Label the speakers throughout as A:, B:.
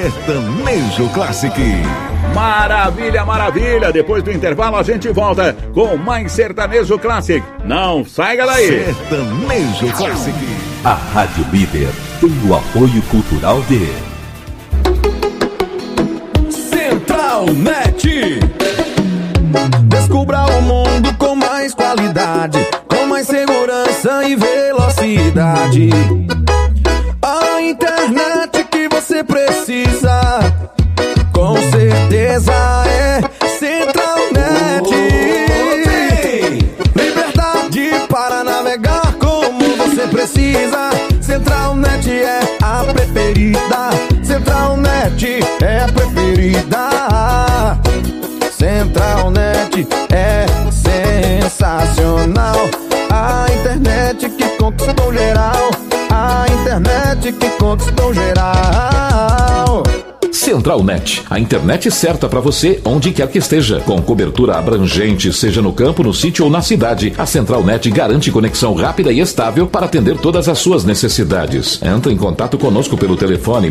A: Sertanejo Classic.
B: Maravilha, maravilha! Depois do intervalo a gente volta com mais Sertanejo Classic. Não saia daí!
A: Sertanejo Classic.
C: A Rádio Líder tem o apoio cultural de
D: Central Net. Descubra o mundo com mais qualidade, com mais segurança e velocidade. A internet que você precisa, com certeza é Central Net. Liberdade para navegar como você precisa. Central Net é a preferida. Central Net é a preferida. Central Net é sensacional. A internet que conquistou geral. A internet que conquistou geral.
C: Central Net, a internet certa para você onde quer que esteja. Com cobertura abrangente, seja no campo, no sítio ou na cidade, a Central Net garante conexão rápida e estável para atender todas as suas necessidades. Entre em contato conosco pelo telefone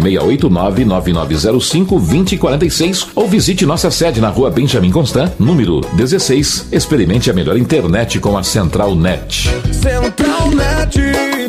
C: 689-9905-2046 ou visite nossa sede na rua Benjamin Constant, número 16. Experimente a melhor internet com a Central Net.
D: Central Net.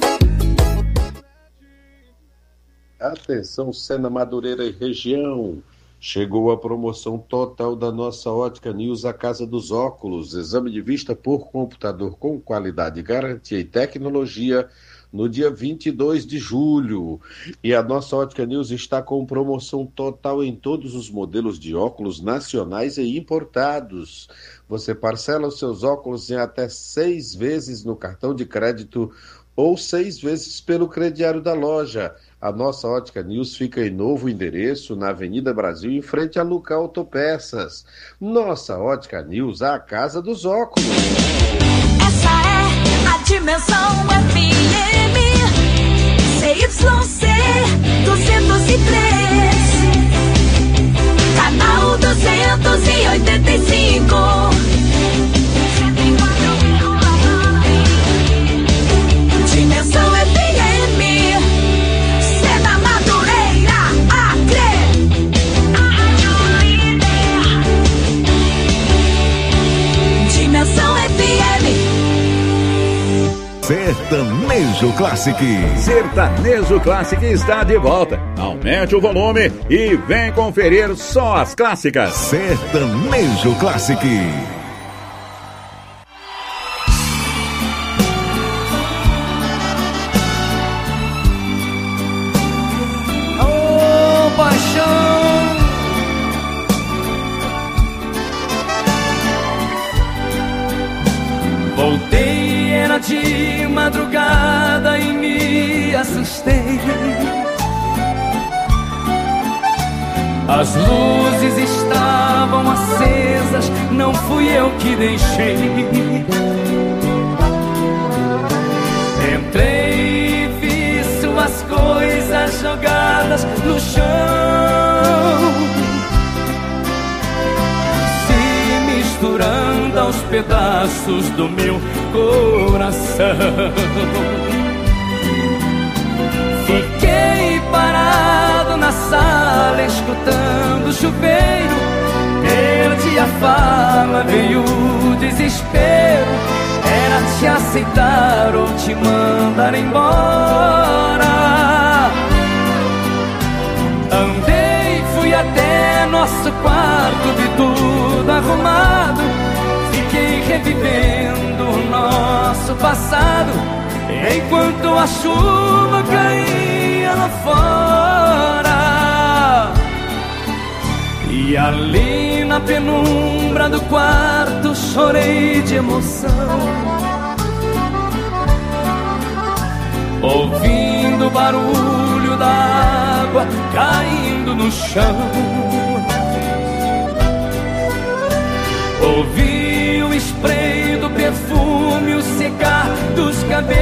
E: Atenção, Sena, Madureira e região. Chegou a promoção total da nossa Ótica News, a Casa dos Óculos. Exame de vista por computador com qualidade, garantia e tecnologia no dia 22 de julho. E a nossa Ótica News está com promoção total em todos os modelos de óculos nacionais e importados. Você parcela os seus óculos em até 6 vezes no cartão de crédito ou 6 vezes pelo crediário da loja. A nossa Ótica News fica em novo endereço, na Avenida Brasil, em frente a Luca Autopeças. Nossa Ótica News, a casa dos óculos.
F: Essa é a Dimensão FM, CYC 203, canal 285. Dimensão FM, Sena, Madureira, Acre. Dimensão FM.
A: Sertanejo Classic.
B: Sertanejo Classic está de volta. Aumente o volume e vem conferir só as clássicas.
A: Sertanejo Classic.
D: Voltei, era de madrugada e me assustei. As luzes estavam acesas, não fui eu que deixei. Entrei e vi suas coisas jogadas no chão, misturando aos pedaços do meu coração. Fiquei parado na sala escutando o chuveiro. Perdi a fala, veio o desespero. Era te aceitar ou te mandar embora. Andei, fui até nosso quarto, vi tudo arrumado. Fiquei revivendo o nosso passado, enquanto a chuva caía lá fora. E ali na penumbra do quarto chorei de emoção, ouvindo o barulho da água caindo no chão. Ouvi o spray do perfume, o secar dos cabelos,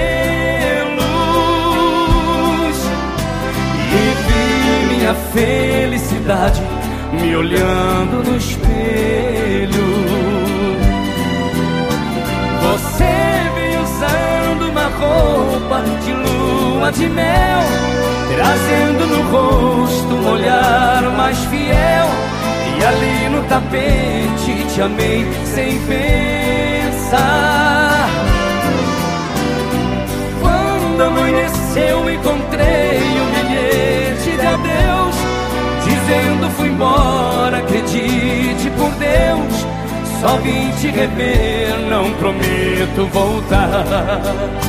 D: e vi minha felicidade me olhando no espelho. Você veio usando uma roupa de lua de mel, trazendo no rosto um olhar
G: mais fiel. E ali no tapete te amei sem pensar. Quando amanheceu encontrei um bilhete de adeus, dizendo fui embora, acredite por Deus, só vim te rever, não prometo voltar.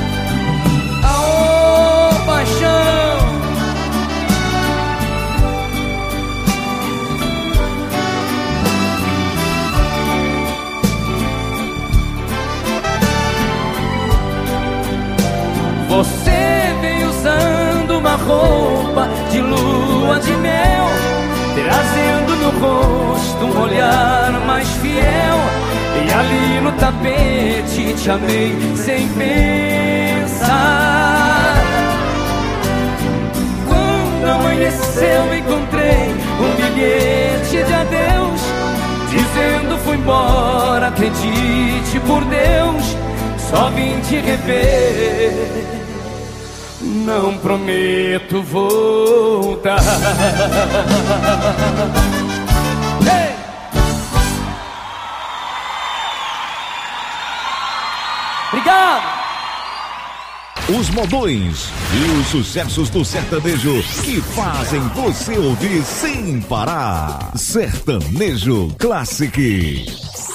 G: Aô, paixão! Você veio usando uma roupa de lua de mel, trazendo no rosto um olhar mais fiel. E ali no tapete te amei sem pensar. Quando amanheceu encontrei um bilhete de adeus, dizendo fui embora, acredite por Deus, só vim te rever, não prometo voltar. Hey! Obrigado!
A: Os modões e os sucessos do sertanejo que fazem você ouvir sem parar. Sertanejo Classic.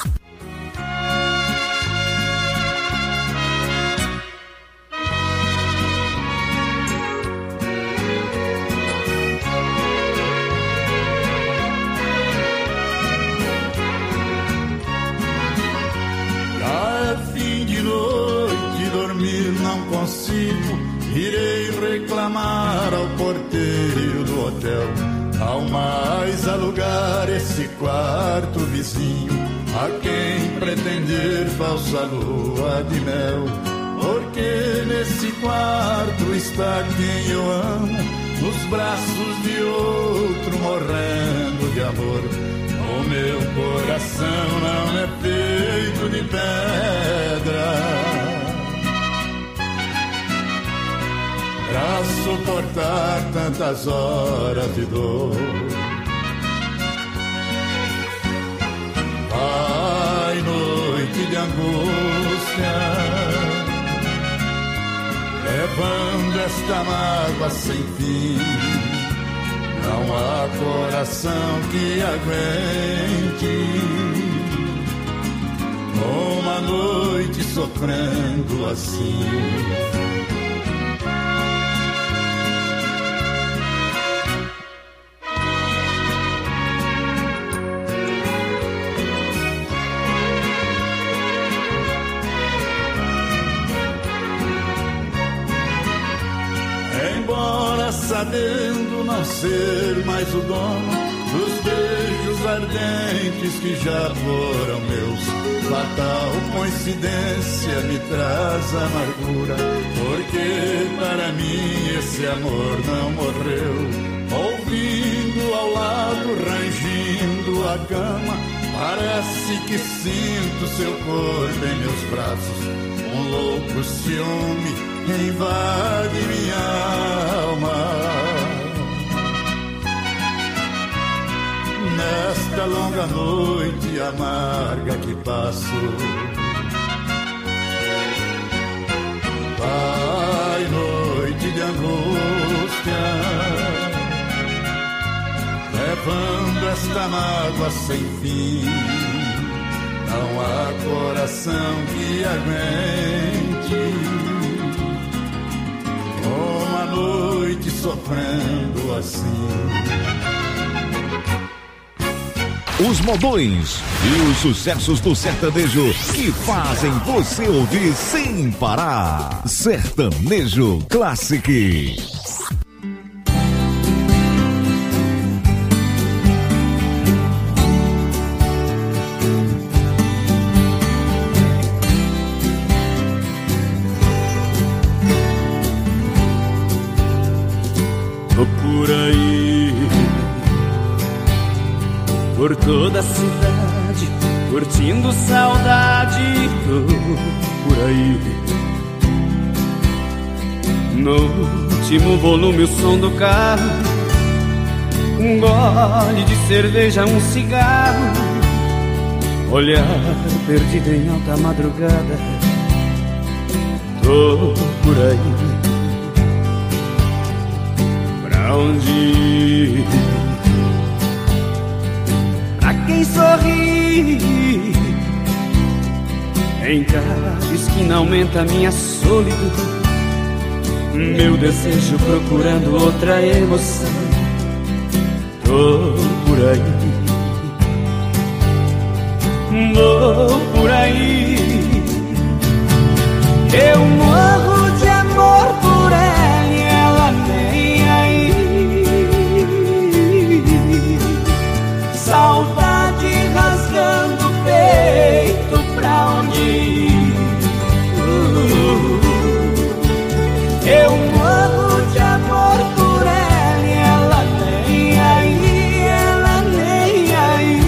H: Irei reclamar ao porteiro do hotel, ao mais alugar esse quarto vizinho a quem pretender falsa lua de mel. Porque nesse quarto está quem eu amo, nos braços de outro morrendo de amor. O meu coração não é feito de pedra pra suportar tantas horas de dor. Vai noite de angústia, levando esta mágoa sem fim. Não há coração que aguente uma noite sofrendo assim. Sabendo não ser mais o dono dos beijos ardentes que já foram meus, fatal coincidência me traz amargura, porque para mim esse amor não morreu. Ouvindo ao lado, rangindo a cama, parece que sinto seu corpo em meus braços. Um louco ciúme invade minha alma. Nesta longa noite amarga que passo, vai noite de angústia, levando esta mágoa sem fim. Não há coração que aguente uma noite sofrendo assim.
A: Os modões e os sucessos do sertanejo que fazem você ouvir sem parar. Sertanejo Classic.
G: Tô por aí, por toda a cidade, curtindo saudade. Tô por aí, no último volume o som do carro, Um gole de cerveja, um cigarro, olhar perdido em alta madrugada. Tô por aí, pra onde ir? Pra quem sorri, em cada esquina aumenta minha solidão. Meu desejo procurando outra emoção. Tô por aí, vou por aí. Eu morro de amor por ela e ela nem aí. Saudade rasgando o peito, pra onde ir? Eu morro de amor por ela e ela nem aí, ela nem aí.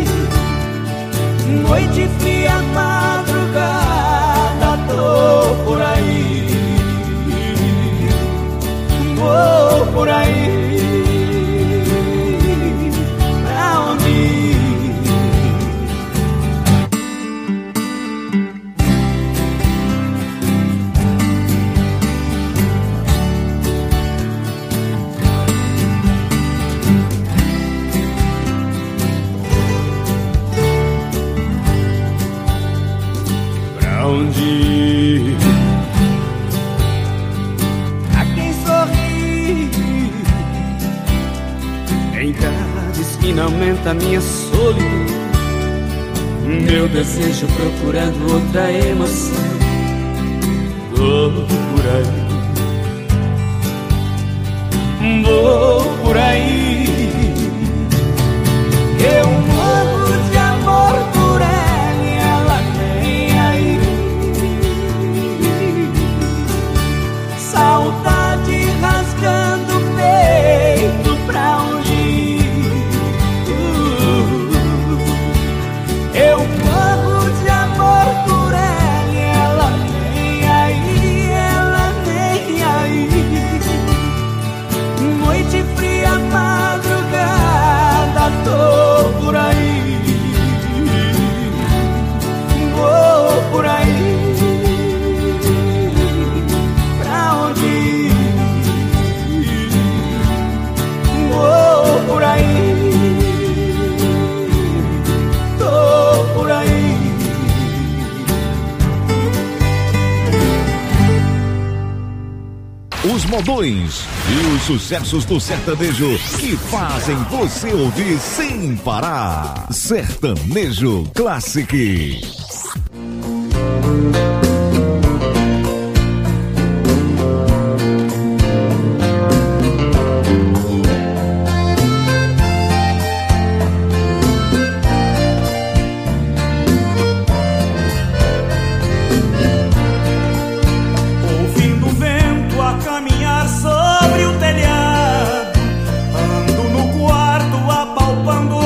G: Noite fria, madrugada, tô por aí, vou por aí. Pra onde ir? Onde ir? A quem sorri, em cada esquina aumenta minha solidão. Meu desejo procurando outra emoção. Tô por aí, vou por aí. Eu morro de amor por ela e ela nem aí. Saudade rasgando o peito, pra onde ir? Eu morro de amor por ela e ela nem aí, ela nem aí. Noite fria, madrugada, tô por aí, vou por aí. Por aí, tô por aí.
A: Os modões e os sucessos do sertanejo que fazem você ouvir sem parar. Sertanejo Classic.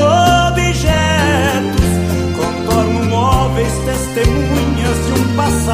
I: Testemunhas de um passado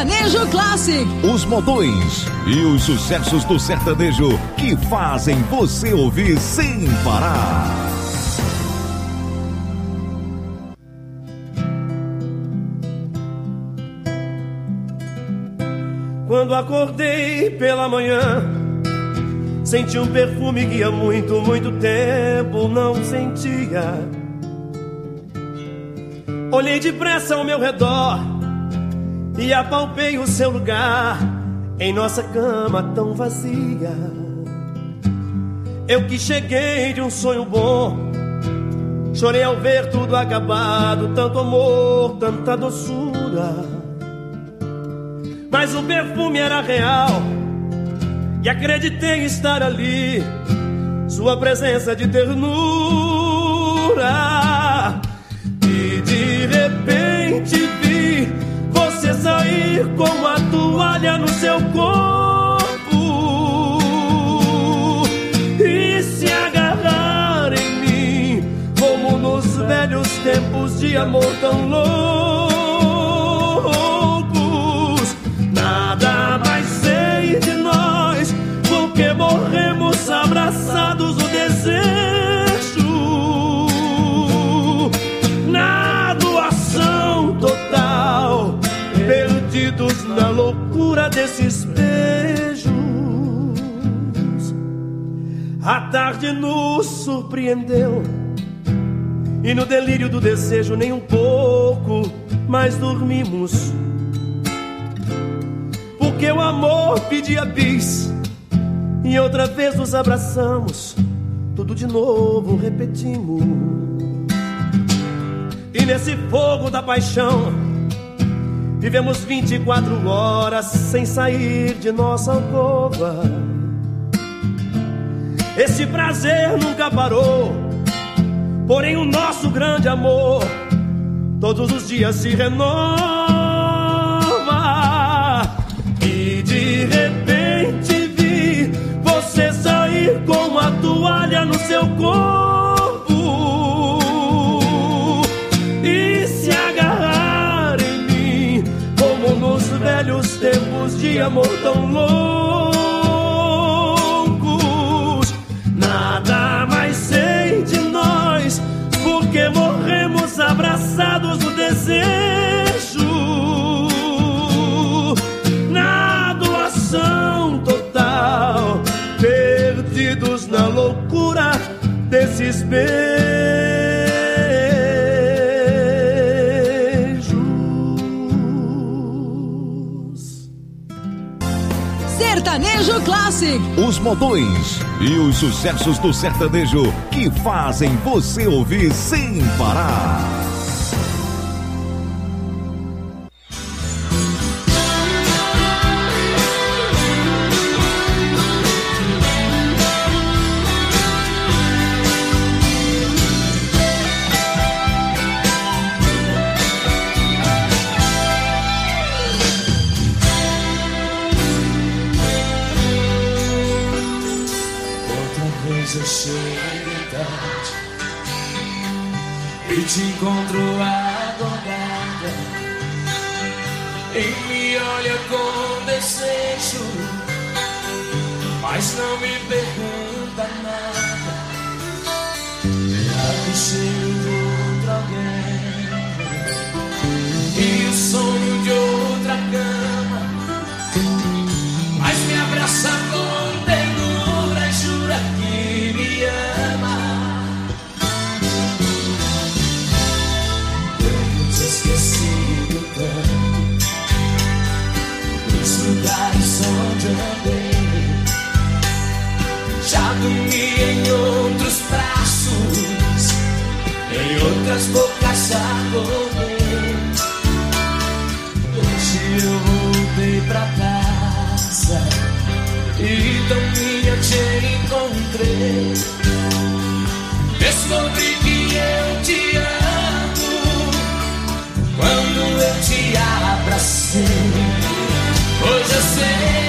I: Sertanejo Classic.
A: Os modões e os sucessos do sertanejo que fazem você ouvir sem parar.
J: Quando acordei pela manhã, senti um perfume que há muito, muito tempo não sentia. Olhei depressa ao meu redor e apalpei o seu lugar em nossa cama tão vazia. Eu que cheguei de um sonho bom, chorei ao ver tudo acabado, tanto amor, tanta doçura. Mas o perfume era real e acreditei estar ali, sua presença de ternura. E de repente vi você sair com a toalha no seu corpo e se agarrar em mim, como nos velhos tempos de amor tão loucos. Nada mais sei de nós, porque morremos abraçados no desejo, na doação total, perdidos na loucura desses beijos. A tarde nos surpreendeu e no delírio do desejo nem um pouco mais dormimos, porque o amor pedia bis e outra vez nos abraçamos, tudo de novo repetimos. E nesse fogo da paixão vivemos 24 horas sem sair de nossa alcova. Esse prazer nunca parou, porém o nosso grande amor todos os dias se renova. E de repente vi você sair com a toalha no seu corpo e se agarrar em mim, como nos velhos tempos de amor tão loucos. Nada mais sei de nós, porque morremos abraçados no desejo, na doação total, perdidos na loucura desses beijos.
I: Sertanejo Classic.
A: Os modões e os sucessos do sertanejo que fazem você ouvir sem parar.
G: Eu chego tarde e te encontro adorada e me olha com desejo, mas não me pergunta nada. Já que cheio de outro alguém e o sonho de outra cama, mas me abraça com ternura e jura que me ama. Tenho te esquecido tanto dos lugares onde andei, já dormi em outros braços, em outras bocas já comei. Hoje eu voltei pra casa e tão minha te encontrei. Descobri que eu te amo quando eu te abracei. Hoje eu sei,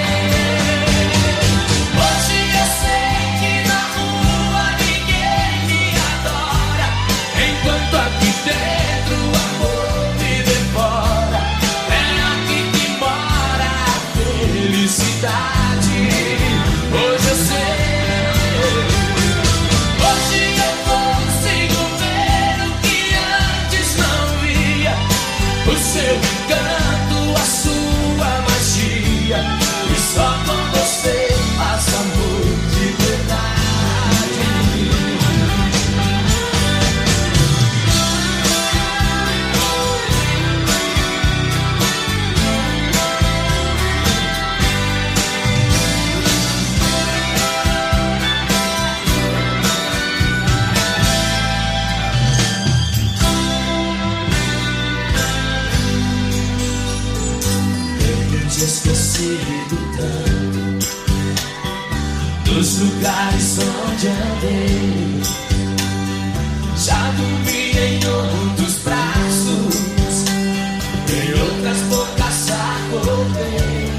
G: hoje eu sei que na rua ninguém me adora, enquanto aqui dentro o amor me devora. É aqui que mora onde andei. Já dormi em outros braços, em outras bocas acordei.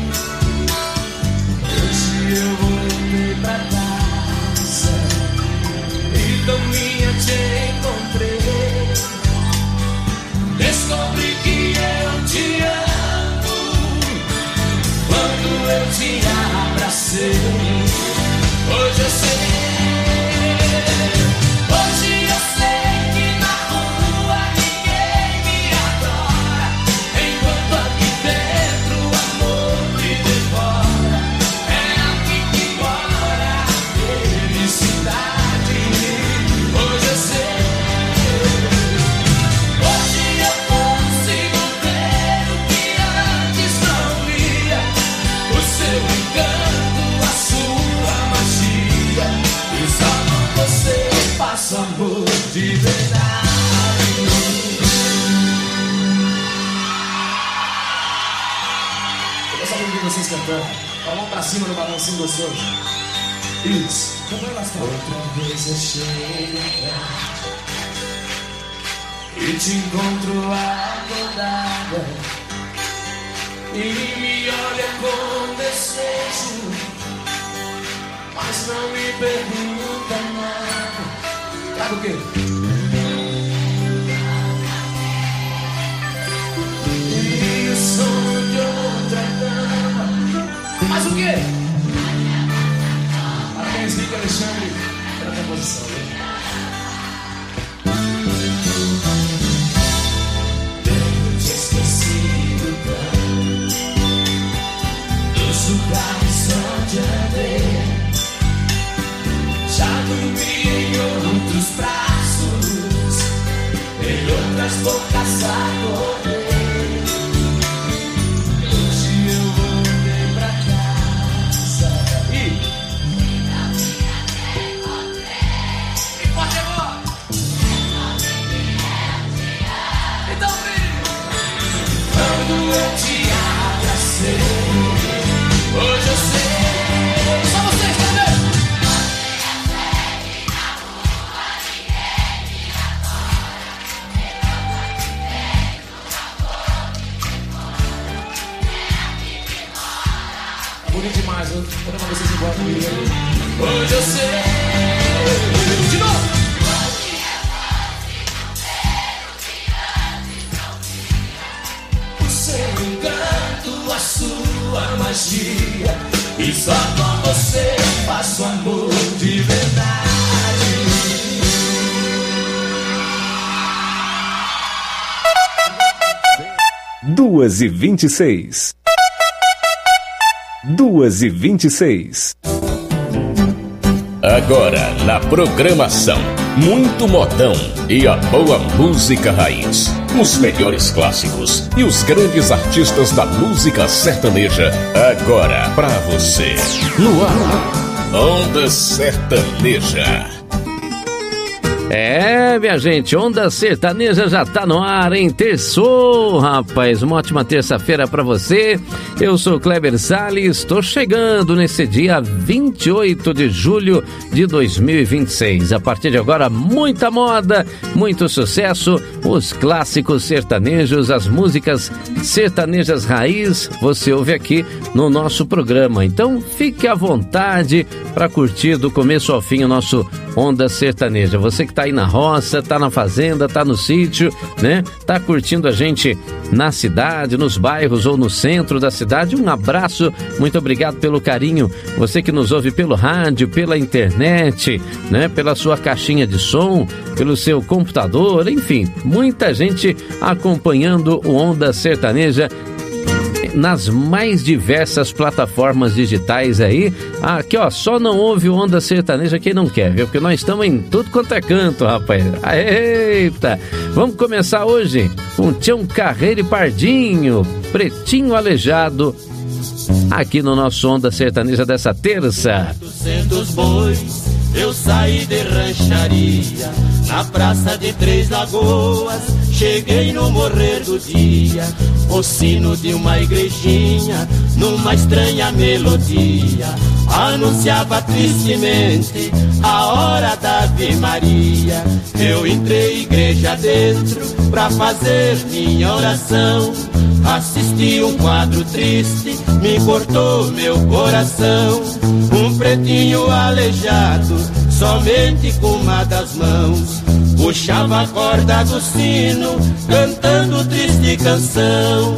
G: Hoje eu voltei pra casa e caminha te encontrei. Descobri que eu te amo quando eu te abracei. Hoje eu sei, hoje eu sei que na rua ninguém me adora, enquanto aqui dentro o amor me devora. É aqui que mora a felicidade. Hoje eu sei, hoje eu consigo ver o que antes não via, o seu encanto, a sua magia, e só com você faço amor de verdade. Eu gostaria de ver vocês cantando. Com a mão pra cima no balancinho gostoso. Isso. Outra vez eu chego atrás e te encontro acordada e me olha com desejo, mas não me pergunta nada. Traga o quê? E o som de outra dama. Mas o quê? Parabéns, Rico Alexandre, pela composição. Tenho te esquecido dos lugares onde andei. Já dormi em outros braços, em outras bocas acordei. Hoje eu voltei pra casa e pode agora. Então vem. Quando eu te abracei, hoje eu sei. Só vocês também. Bonito demais, eu vou levar vocês embora comigo. Hoje eu sei. De novo. O seu encanto, a sua magia, e só com você faço amor de verdade.
K: 2h26. 2h26.
L: Agora na programação, muito modão e a boa música raiz. Os melhores clássicos e os grandes artistas da música sertaneja. Agora pra você. No ar, Onda Sertaneja.
M: É, minha gente, Onda Sertaneja já tá no ar, hein? Terçou, rapaz, uma ótima terça-feira pra você. Eu sou Kleber Salles, tô chegando nesse dia 28 de julho de 2026. A partir de agora, muita moda, muito sucesso, os clássicos sertanejos, as músicas sertanejas raiz, você ouve aqui no nosso programa. Então, fique à vontade para curtir do começo ao fim o nosso Onda Sertaneja. Você que tá aí na roça, tá na fazenda, tá no sítio, né? Tá curtindo a gente na cidade, nos bairros ou no centro da cidade. Um abraço, muito obrigado pelo carinho. Você que nos ouve pelo rádio, pela internet, né? Pela sua caixinha de som, pelo seu computador, enfim, muita gente acompanhando o Onda Sertaneja nas mais diversas plataformas digitais aí. Aqui, ó, só não ouve o Onda Sertaneja quem não quer, viu? Porque nós estamos em tudo quanto é canto, rapaz. Eita! Vamos começar hoje com Tião Carreiro e Pardinho, Pretinho Aleijado, aqui no nosso Onda Sertaneja dessa terça.
G: 200 bois
N: eu saí de rancharia, na praça de Três Lagoas, cheguei no morrer do dia, o sino de uma igrejinha, numa estranha melodia, anunciava tristemente a hora da Ave Maria. Eu entrei igreja dentro pra fazer minha oração, assisti um quadro triste, me cortou meu coração. Um pretinho aleijado, somente com uma das mãos, puxava a corda do sino, cantando triste canção.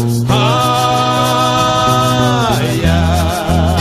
N: Ai, ai.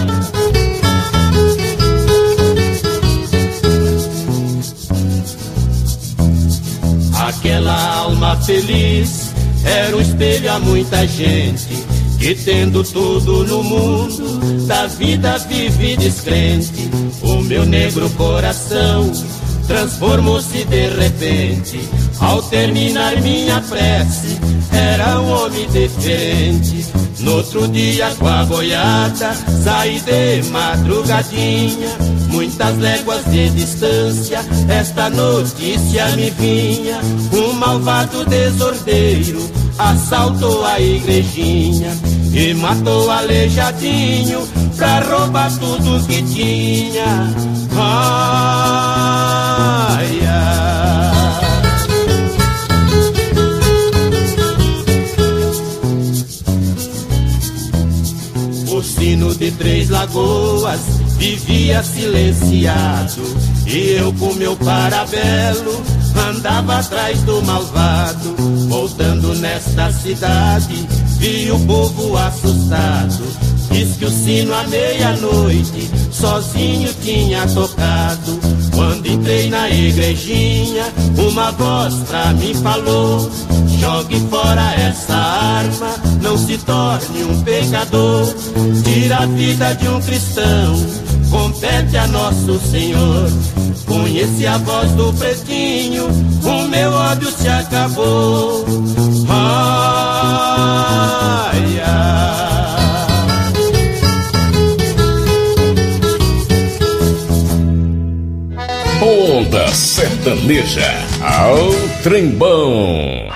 N: Aquela alma feliz era um espelho a muita gente, que tendo tudo no mundo, da vida vive descrente. O meu negro coração transformou-se de repente, ao terminar minha prece, era um homem diferente. No outro dia com a boiada, saí de madrugadinha, muitas léguas de distância, esta notícia me vinha. Um malvado desordeiro assaltou a igrejinha e matou aleijadinho pra roubar tudo que tinha. Ai, ai. O sino de Três Lagoas vivia silenciado, e eu com meu parabelo andava atrás do malvado. Voltando nesta cidade, vi o povo assustado, diz que o sino à meia-noite sozinho tinha tocado. Quando entrei na igrejinha, uma voz pra mim falou: jogue fora essa arma, não se torne um pecador. Tira a vida de um cristão, compete a nosso Senhor. Conheci a voz do pretinho, o meu ódio se acabou. Ai, ai.
L: Onda Sertaneja, ao trembão.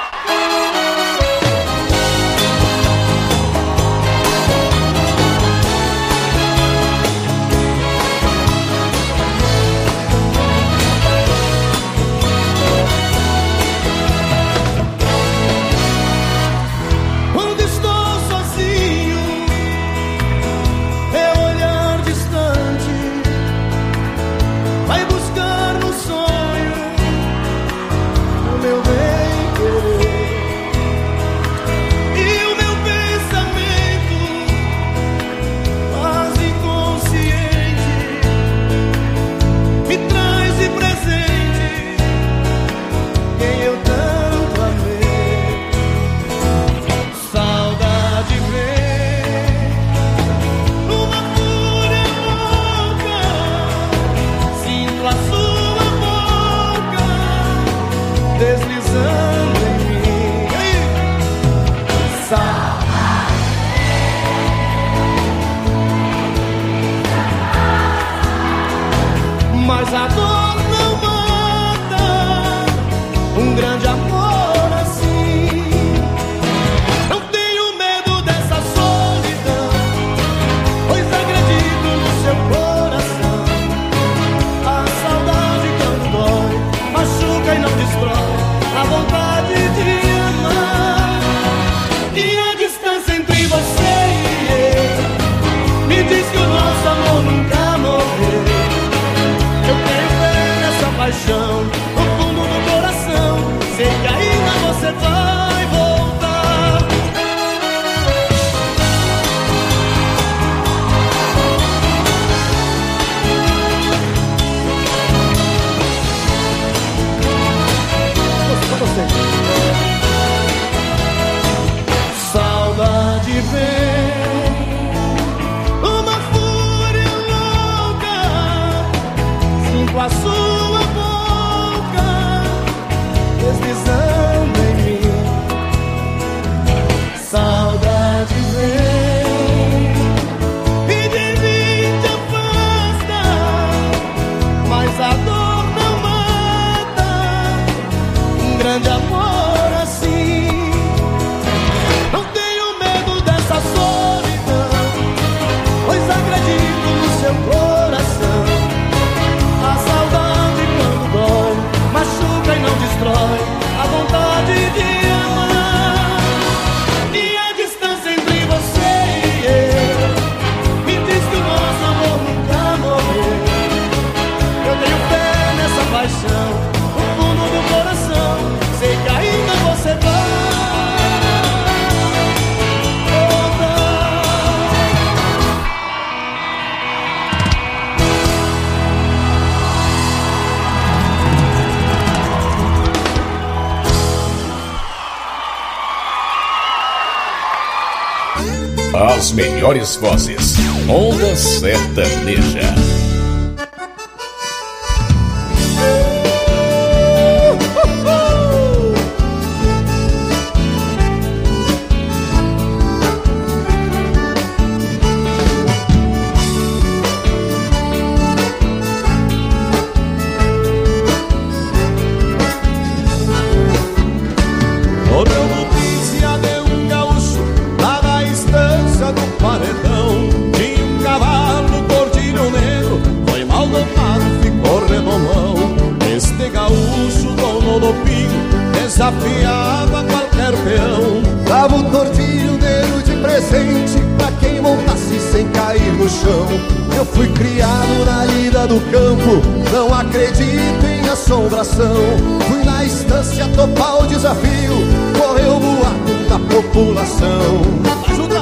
J: Mas a dor não mata um grande amor assim. Não tenho medo dessa solidão, pois acredito no seu coração. A saudade quando dói, machuca e não destrói a vontade de amar. E a distância entre você e eu me diz que o nosso amor nunca morreu. Paixão no fundo do coração, sei que ainda você vai voltar. Saudade vem, uma fúria louca, sinto a sua voz grande amor assim. Não tenho medo dessa solidão, pois acredito no seu coração. A saudade quando dói, machuca e não destrói a vontade de amar. E a distância entre você e eu me diz que o nosso amor nunca morreu. Eu tenho fé nessa paixão, no fundo do coração, sei que ainda você vai
L: As melhores vozes, Onda Sertaneja.
J: desafiava qualquer peão.
D: Dava o tordilho negro de presente pra quem montasse sem cair no chão. Eu fui criado na lida do campo, não acredito em assombração. Fui na estância topar o desafio, correu o boato da população.
J: Ajuda!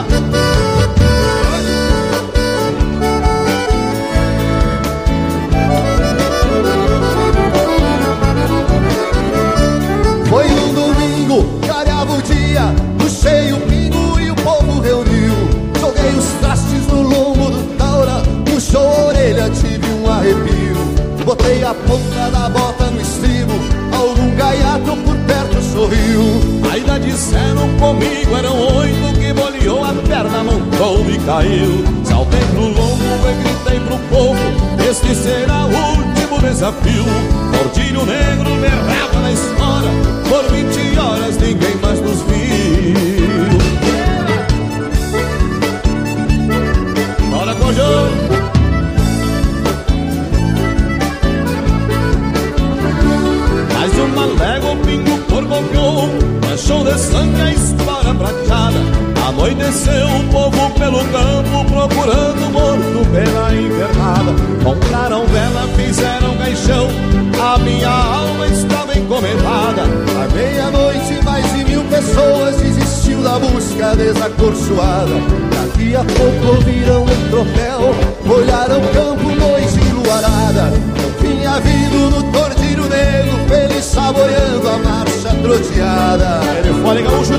D: Foi um domingo, clareava o dia, puxei o pingo e o povo reuniu. Joguei os trastes no lombo do taura, puxou a orelha, tive um arrepio. Botei a ponta da bota no estribo, algum gaiato por perto sorriu.
J: Ainda disseram comigo, eram 8 que boleou a perna, montou e caiu. Saltei pro lombo e gritei pro povo, este será o último desafio. Tordilho negro berrava na história, por 20 horas ninguém mais nos viu. Bora, Cojô! Mais uma légua, o pingo corcoviou, manchou de sangue a história prateada. Anoiteceu o povo pelo campo, procurando morto pela invernada. Compraram vela, fizeram caixão, a minha alma estava encomendada.
D: À meia-noite mais de 1000 pessoas desistiu da busca desacorçoada. Daqui a pouco ouviram um tropel, olharam o campo, noite enluarada. Eu vinha vindo no tordilho negro, feliz saboreando a marcha troteada.
J: Ele foi gaúcho,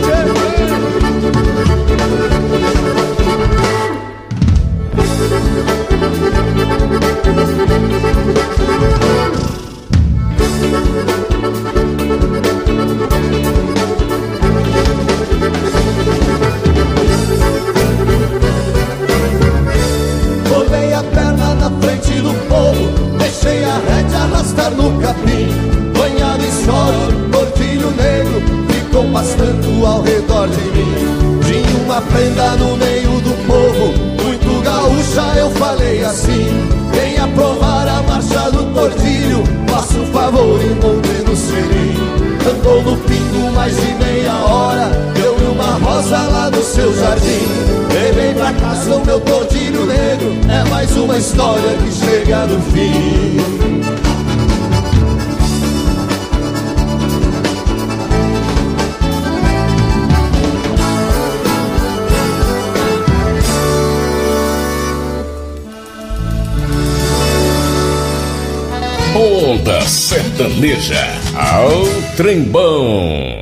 D: Botei a perna na frente do povo, deixei a rédea arrastar no capim. Banhado em sol, tordilho negro ficou pastando ao redor de mim. Tinha uma prenda no meio do povo, muito gaúcha, eu falei assim: venha provar a marcha do tordilho, faça o favor e monte no selim. Andou no pingo mais de meia hora, deu-me uma rosa lá do seu jardim. Levei pra casa o meu tordilho negro, é mais uma história que chega no fim.
L: Onda Sertaneja, ao trembão.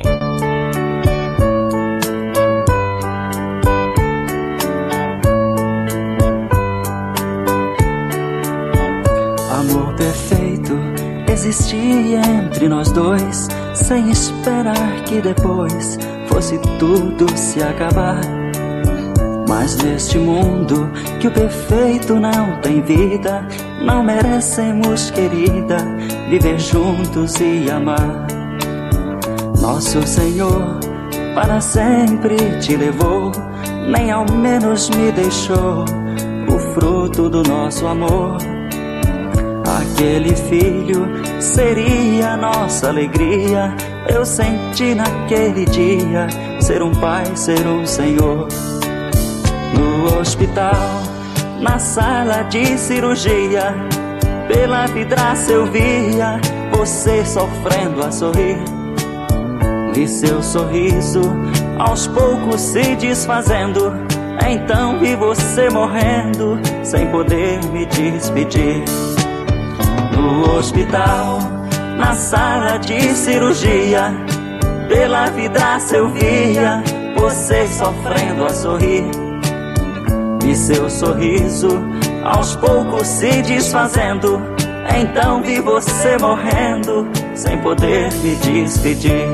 O: Amor perfeito existia entre nós dois, sem esperar que depois fosse tudo se acabar. Mas neste mundo que o perfeito não tem vida, não merecemos, querida, viver juntos e amar. Nosso Senhor para sempre te levou, nem ao menos me deixou o fruto do nosso amor. Aquele filho seria a nossa alegria. Eu senti naquele dia ser um pai, ser um Senhor. No hospital, na sala de cirurgia, pela vidraça eu via você sofrendo a sorrir. Vi seu sorriso aos poucos se desfazendo. Então vi você morrendo sem poder me despedir. No hospital, na sala de cirurgia, pela vidraça eu via você sofrendo a sorrir. Vi seu sorriso aos poucos se desfazendo. Então vi você morrendo sem poder me despedir.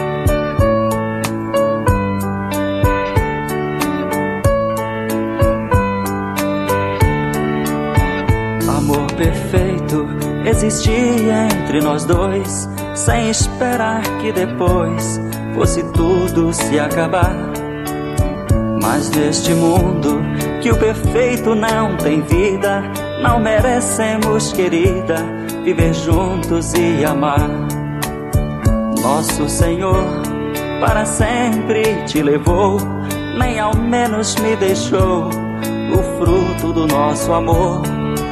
O: Amor perfeito existia entre nós dois, sem esperar que depois fosse tudo se acabar. Mas neste mundo que o perfeito não tem vida, não merecemos, querida, viver juntos e amar. Nosso Senhor para sempre te levou, nem ao menos me deixou o fruto do nosso amor.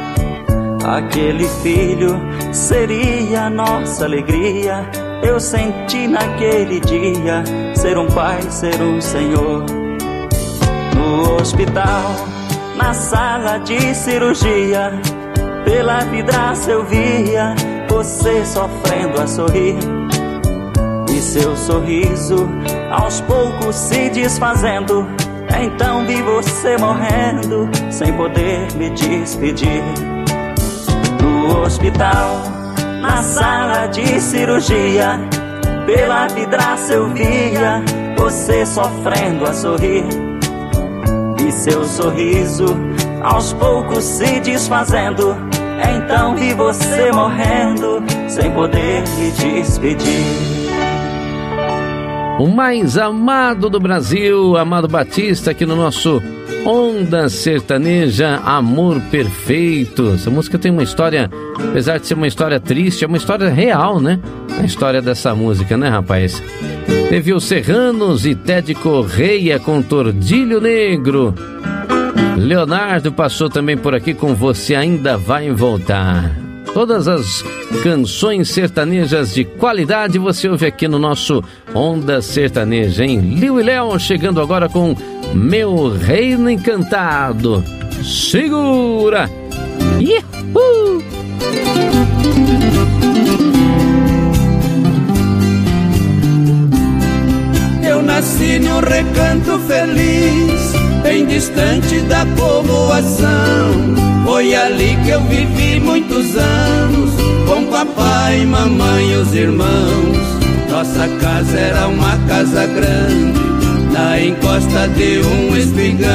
O: Aquele filho seria a nossa alegria. Eu senti naquele dia ser um pai, ser um Senhor. No hospital, na sala de cirurgia, pela vidraça eu via você sofrendo a sorrir. E seu sorriso aos poucos se desfazendo. Então vi você morrendo sem poder me despedir. No hospital, na sala de cirurgia, pela vidraça eu via você sofrendo a sorrir. E seu sorriso aos poucos se desfazendo. Então vi você morrendo sem poder me despedir.
M: O mais amado do Brasil, Amado Batista, aqui no nosso Onda Sertaneja, Amor Perfeito. Essa música tem uma história, apesar de ser uma história triste, é uma história real, né? A história dessa música, né, rapaz? Teve os Serranos e Ted Correia com Tordilho Negro. Leonardo passou também por aqui com Você Ainda Vai Voltar. Todas as canções sertanejas de qualidade você ouve aqui no nosso Onda Sertaneja, hein? Liu e Léo chegando agora com Meu Reino Encantado. Segura! Ihu!
N: Eu nasci num recanto feliz, bem distante da povoação. Foi ali que eu vivi muitos anos, com papai, mamãe e os irmãos. Nossa casa era uma casa grande, na encosta de um espigão.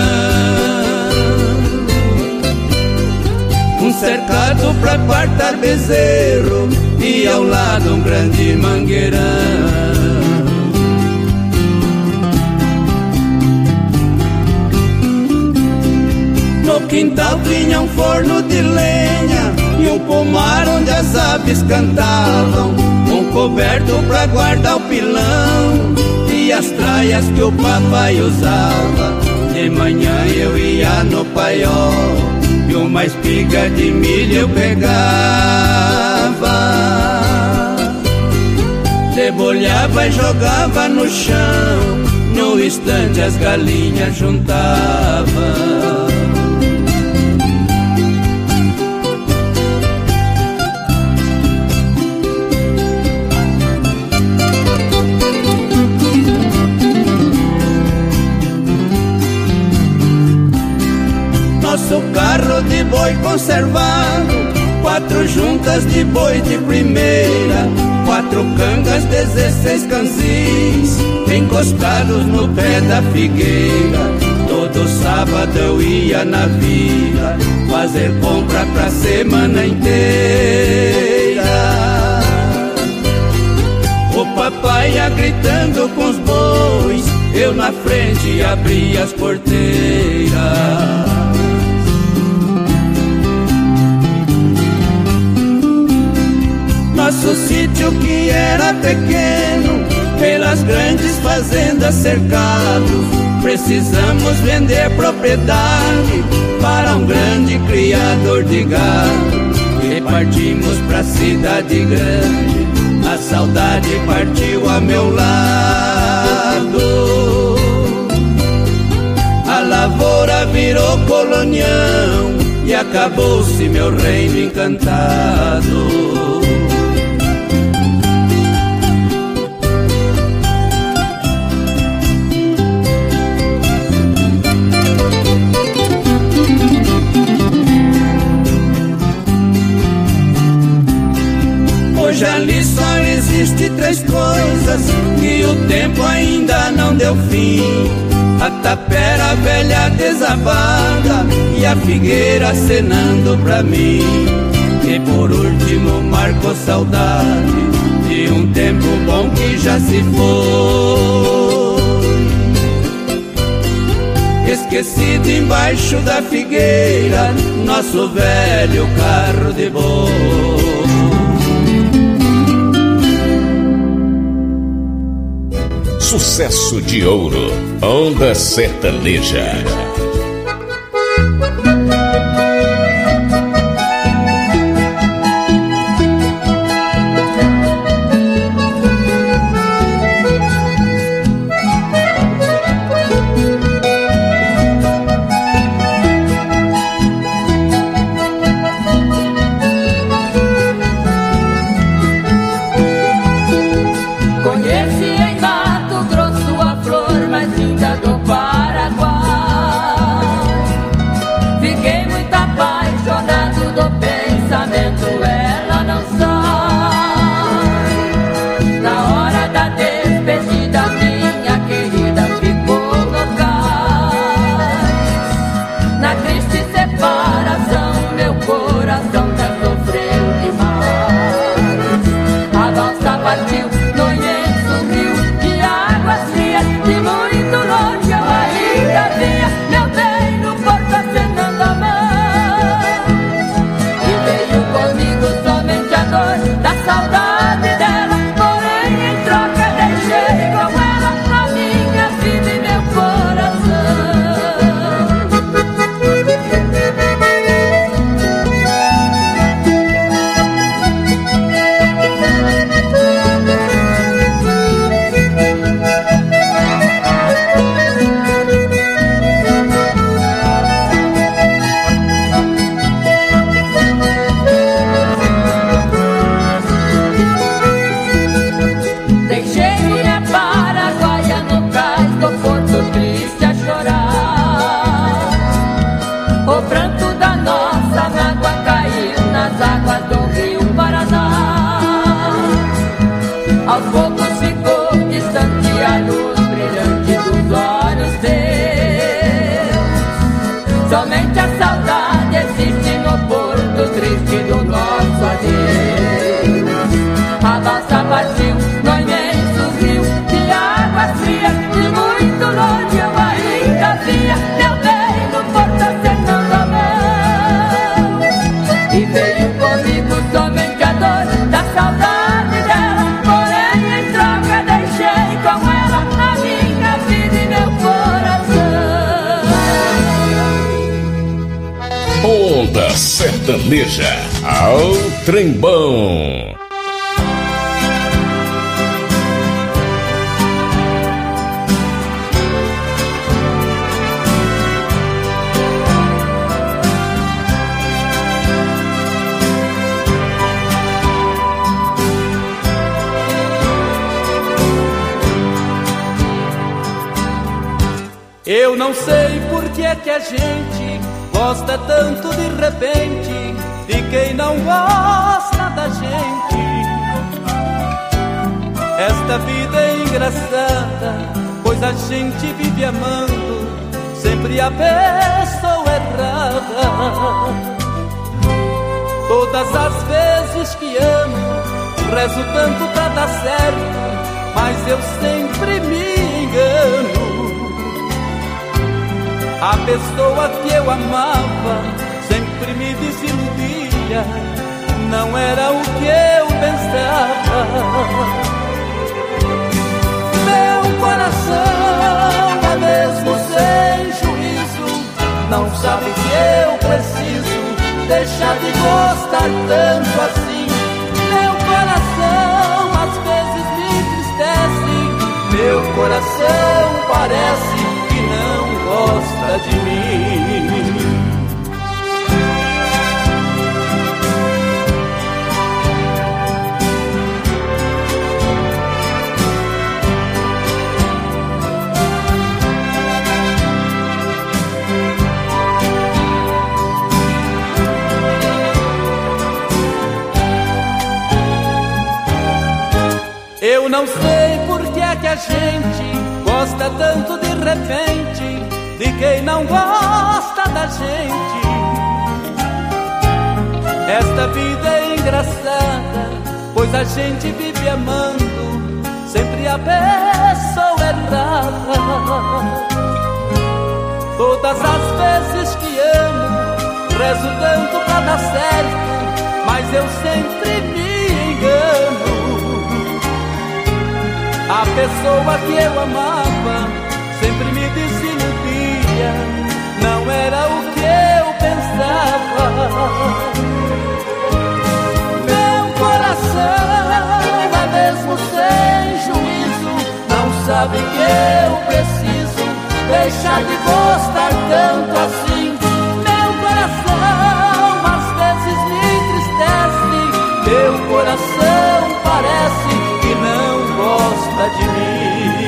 N: Um cercado pra quartar bezerro, e ao lado um grande mangueirão. No quintal tinha um forno de lenha e um pomar onde as aves cantavam, um coberto pra guardar o pilão e as traias que o papai usava. De manhã eu ia no paiol e uma espiga de milho eu pegava, debulhava e jogava no chão, no instante as galinhas juntavam. Nosso carro de boi conservado, 4 juntas de boi de primeira, 4 cangas, 16 canzis, encostados no pé da figueira. Todo sábado eu ia na vila, fazer compra pra semana inteira. O papai pela frente e abri as porteiras. Nosso sítio que era pequeno, pelas grandes fazendas cercados, precisamos vender propriedade para um grande criador de gado. E partimos pra cidade grande, a saudade partiu a meu lado. A lavoura virou colonião e acabou-se meu reino encantado. Hoje ali só existe três coisas que o tempo ainda não deu fim: a tapera velha desabada e a figueira acenando pra mim. E por último marcou saudade de um tempo bom que já se foi, esquecido embaixo da figueira, nosso velho carro de boi.
L: Sucesso de ouro, Onda Sertaneja. Onda Sertaneja, ao trembão.
G: Eu não sei por que é que a gente gosta tanto de repente de quem não gosta da gente. Esta vida é engraçada, pois a gente vive amando sempre a pessoa errada. Todas as vezes que amo, rezo tanto pra dar certo, mas eu sempre me engano. A pessoa que eu amava sempre me desiludia, não era o que eu pensava. Meu coração é mesmo sem juízo, não sabe que eu preciso deixar de gostar tanto assim. Meu coração às vezes me entristece, meu coração parece que não gosta de mim. Eu não sei por que é que a gente gosta tanto de repente de quem não gosta da gente. Esta vida é engraçada, pois a gente vive amando sempre a pessoa errada. Todas as vezes que amo, rezo tanto pra dar certo, mas eu sempre me engano. A pessoa que eu amava sempre me desiludia, não era o que eu pensava. Meu coração é mesmo sem juízo, não sabe que eu preciso deixar de gostar tanto assim. Meu coração às vezes me entristece, meu coração parece que não gosta de mim.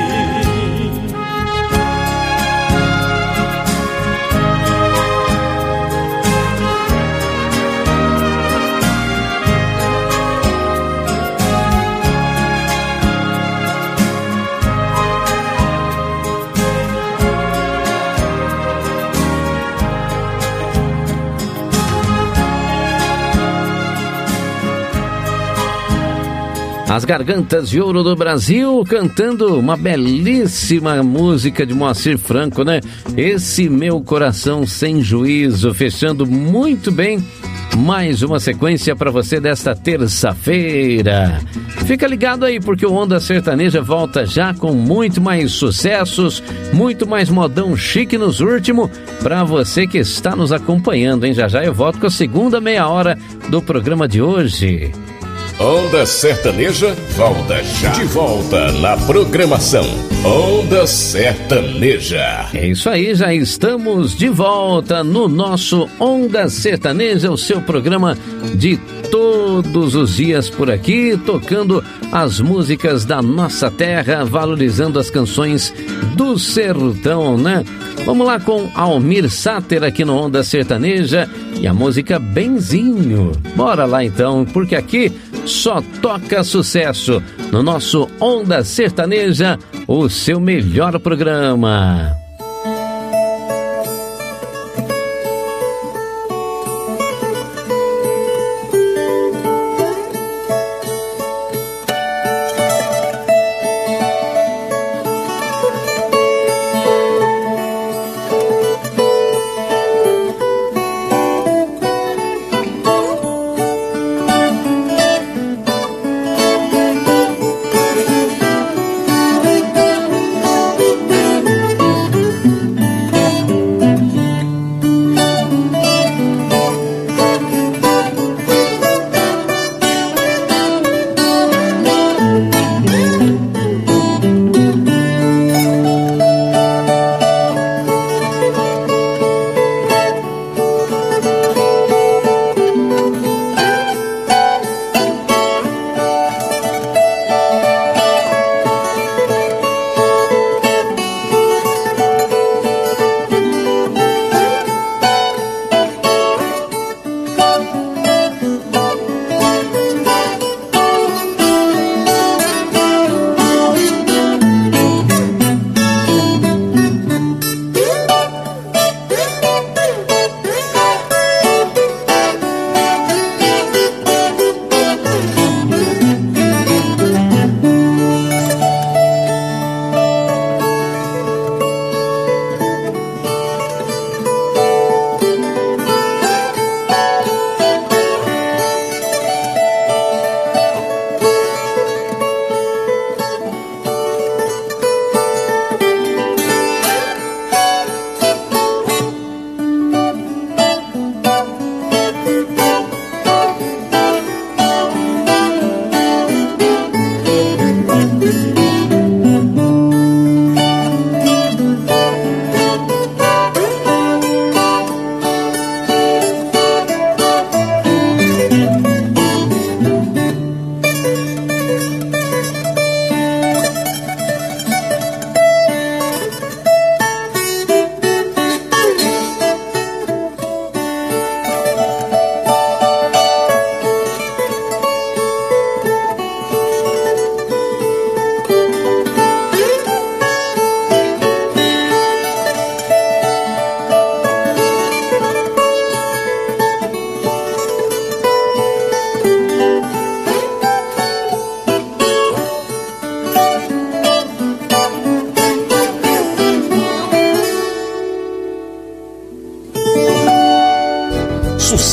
M: As Gargantas de Ouro do Brasil cantando uma belíssima música de Moacir Franco, né? Esse Meu Coração Sem Juízo, fechando muito bem mais uma sequência para você desta terça-feira. Fica ligado aí, porque o Onda Sertaneja volta já com muito mais sucessos, muito mais modão chique nos últimos, para você que está nos acompanhando, hein? Já já eu volto com a segunda meia hora do programa de hoje.
L: Onda Sertaneja volta já. De volta na programação Onda Sertaneja.
M: É isso aí, já estamos de volta no nosso Onda Sertaneja, o seu programa de todos os dias por aqui, tocando as músicas da nossa terra, valorizando as canções do sertão, né? Vamos lá com Almir Sater aqui no Onda Sertaneja e a música Benzinho. Bora lá então, porque aqui só toca sucesso no nosso Onda Sertaneja, o seu melhor programa.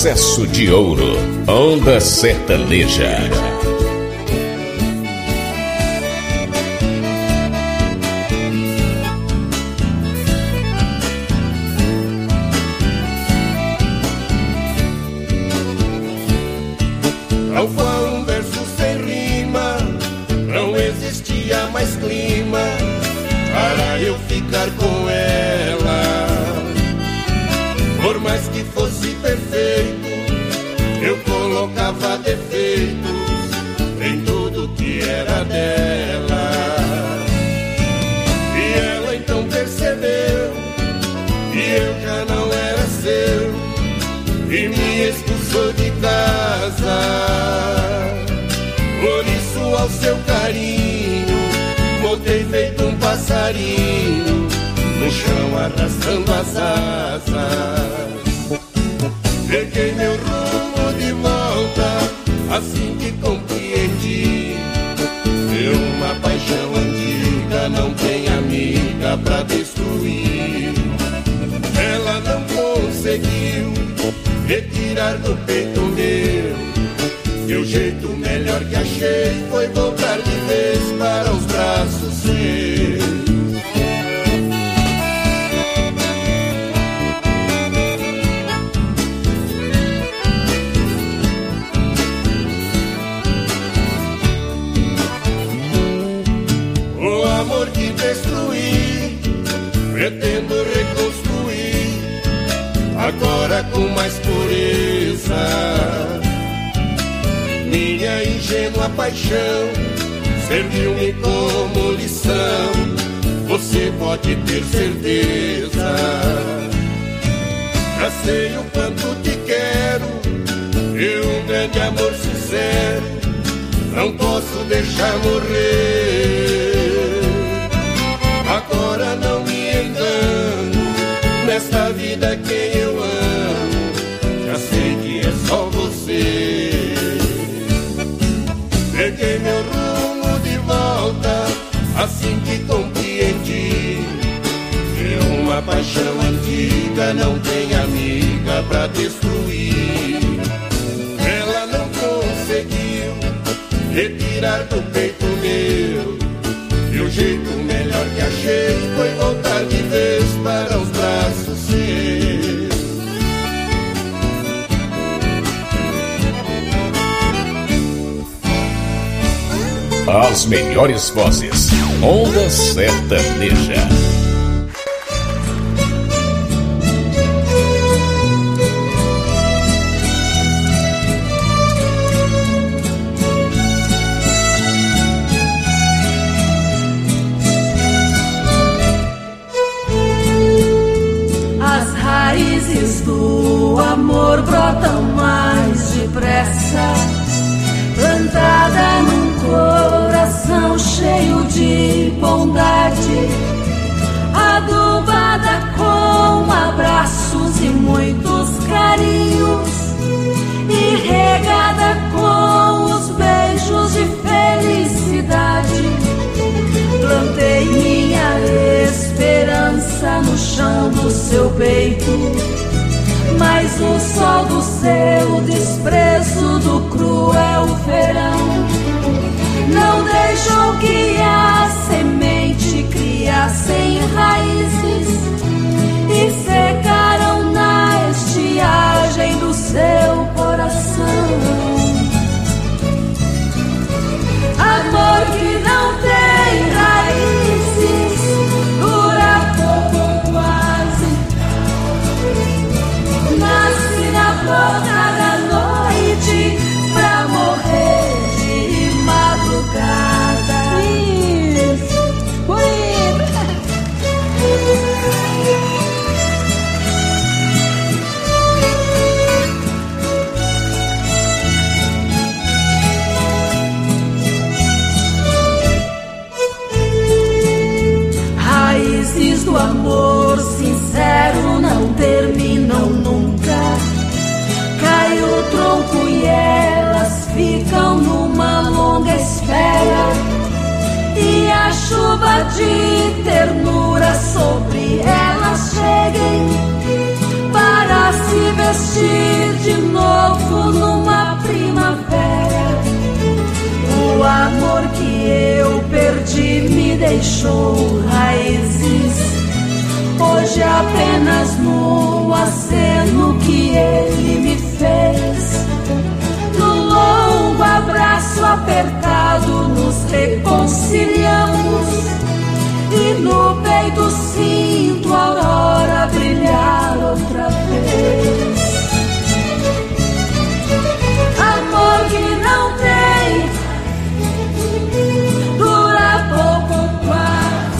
L: sucesso de ouro. Onda Sertaneja.
N: Alfa, um verso sem rima, não existia mais clima para eu ficar com ela. Por mais que fosse perfeito, eu colocava defeitos em tudo que era dela. E ela então percebeu que eu já não era seu e me expulsou de casa. Por isso, ao seu carinho, voltei feito um passarinho no chão arrastando as asas. Peguei meu rumo de volta assim que compreendi que uma paixão antiga não tem amiga pra destruir. Ela não conseguiu retirar do peito meu, e o jeito melhor que achei foi voltar de vez para os braços seus. O amor que destruí, pretendo reconstruir, agora com mais pureza. Minha ingênua paixão serviu-me como lição, você pode ter certeza. Já sei o quanto te quero, e um grande amor sincero não posso deixar morrer. Agora não me engano, nesta vida quem eu amo, já sei que é só você. Peguei meu rumo de volta assim que compreendi que uma paixão antiga não tem amiga pra destruir. Ela não conseguiu retirar do peito meu, e o jeito melhor que achei foi voltar de vez para os braços seus.
L: As melhores vozes. Onda Sertaneja.
F: As raízes do amor brotam mais depressa, plantada num coração cheio de bondade, adubada com abraços e muitos carinhos, e regada com os beijos de felicidade. Plantei minha esperança no chão do seu peito, mas o sol do seu desprezo do cruel verão não deixou que a semente criasse raízes e secaram na estiagem do seu coração. Amor que não tem raízes dura pouco, quase nasce na boca da noite pra morrer de madrugada. Isso, raízes do amor sincero não terminam nunca. Cai o tronco e elas ficam numa longa espera, e a chuva de ternura sobre elas cheguem para se vestir de novo numa primavera. O amor que eu perdi me deixou raízes. Hoje apenas no aceno que ele me fez. No longo abraço apertado nos reconciliamos. E no peito sinto a aurora brilhar outra vez. Amor que não tem, dura pouco quase.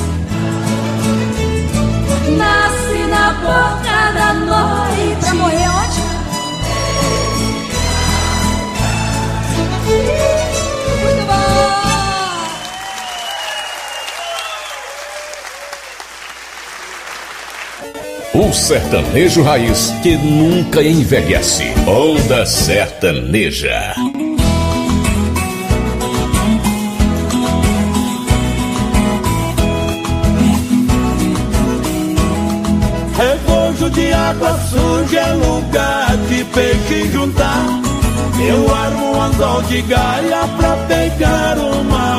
F: Nasce na boca da noite.
I: Pra morrer onde? Muito bom!
L: O sertanejo raiz que nunca envelhece. Onda Sertaneja.
N: Rebojo de água suja é lugar de peixe juntar. Eu armo um anzol de galha pra pegar uma